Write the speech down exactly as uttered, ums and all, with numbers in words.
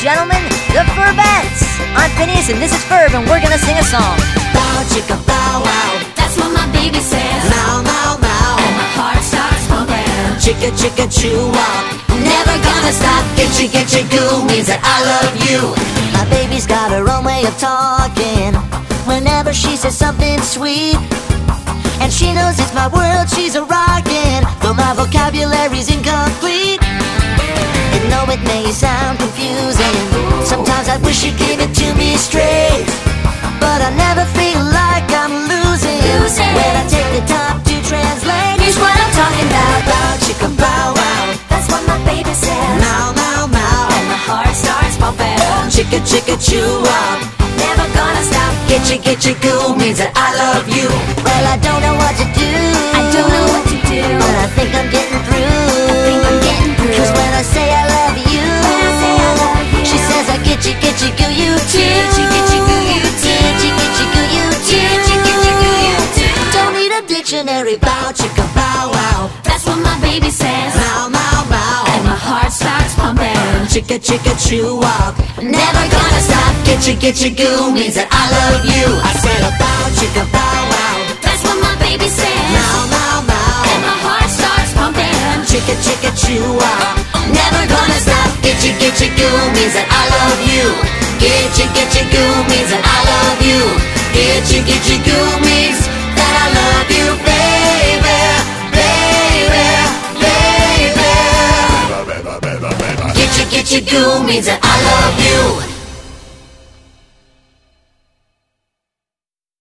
gentlemen, the Ferbettes. I'm Phineas and this is Ferb and we're gonna sing a song. Bow chicka bow wow, that's what my baby says. Mow mow mow, and my heart starts pumping. Chicka chicka chew up, never gonna stop. Gitchy gitchy goo means that I love you. My baby's got her own way of talking whenever she says something sweet, and she knows it's my world she's a rockin', though my vocabulary's incomplete. And though it may sound confusing, sometimes I wish you'd give it to me straight, but I never feel like I'm losing, losing. when I take the time to translate. Here's what I'm talking about. Bow chicka bow wow, that's what my baby says. Mow mow mow, and my heart starts pumping. Chicka chicka chew up, never gonna stop. Gitchy gitchy goo means that I love you. Well, I don't know what to do, I don't know what to do, but I think I'm getting through. I think I'm getting through. Cause when I say I love you, when I say I love you, she says I gitchy gitchy goo you too. Gitchy gitchy goo you too. Gitchy gitchy goo you too. Gitchy gitchy goo you too. Don't need a dictionary. Bow chicka bow wow, that's what my baby says. Mow mow mow, and my heart starts pumping. Chicka chicka chew up, never gonna stop. Gitchy gitchy goo means that I love you. I said a bow chicka bow wow, that's what my baby says. Mow mow mow, and my heart starts pumping. Chicka chicka chew up, never gonna stop. Gitchy gitchy goo means that I love you. Gitchy gitchy goo means that I love you. Gitchy gitchy goo means that I love you, baby, baby, baby. Gitchy gitchy goo means that I love you.